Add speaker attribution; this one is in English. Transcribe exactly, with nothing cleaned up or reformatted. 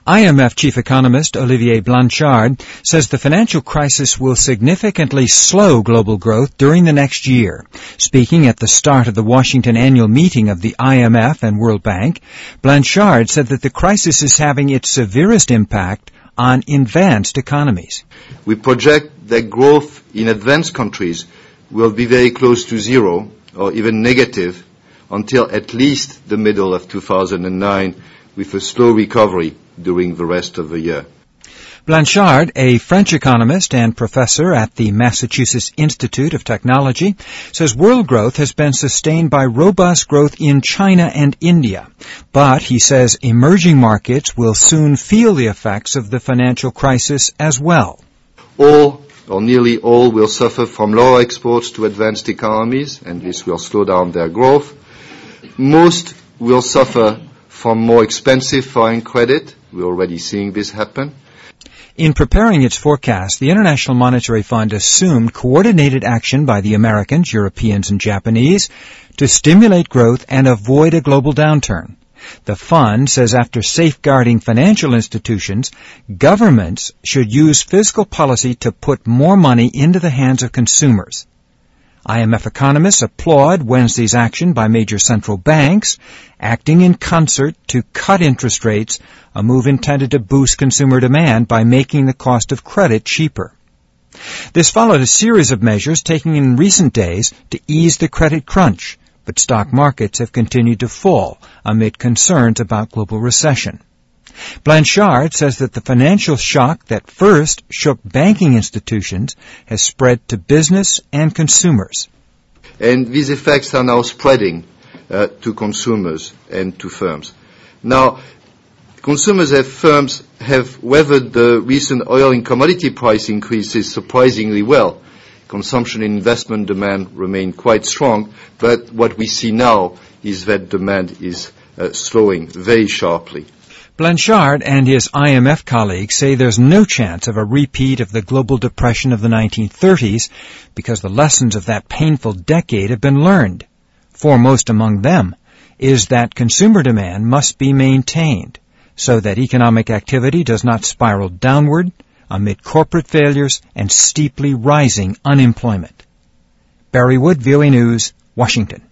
Speaker 1: I M F chief economist Olivier Blanchard says the financial crisis will significantly slow global growth during the next year. Speaking at the start of the Washington annual meeting of the I M F and World Bank, Blanchard said that the crisis is having its severest impact on advanced economies.
Speaker 2: We project that growth in advanced countries will be very close to zero or even negative until at least the middle of two thousand nine, with a slow recovery during the rest of the year.
Speaker 1: Blanchard, a French economist and professor at the Massachusetts Institute of Technology, says world growth has been sustained by robust growth in China and India. But, he says, emerging markets will soon feel the effects of the financial crisis as well.
Speaker 2: All, or nearly all, will suffer from lower exports to advanced economies, and this will slow down their growth. Most will suffer from more expensive foreign credit. We're already seeing this happen.
Speaker 1: In preparing its forecast, the International Monetary Fund assumed coordinated action by the Americans, Europeans, and Japanese to stimulate growth and avoid a global downturn. The fund says after safeguarding financial institutions, governments should use fiscal policy to put more money into the hands of consumers. I M F economists applaud Wednesday's action by major central banks, acting in concert to cut interest rates, a move intended to boost consumer demand by making the cost of credit cheaper. This followed a series of measures taken in recent days to ease the credit crunch, but stock markets have continued to fall amid concerns about global recession. Blanchard says that the financial shock that first shook banking institutions has spread to business and consumers.
Speaker 2: And these effects are now spreading uh, to consumers and to firms. Now, consumers and firms have weathered the recent oil and commodity price increases surprisingly well. Consumption and investment demand remain quite strong, but what we see now is that demand is uh, slowing very sharply.
Speaker 1: Blanchard and his I M F colleagues say there's no chance of a repeat of the global depression of the nineteen thirties because the lessons of that painful decade have been learned. Foremost among them is that consumer demand must be maintained so that economic activity does not spiral downward amid corporate failures and steeply rising unemployment. Barry Wood, V O A News, Washington.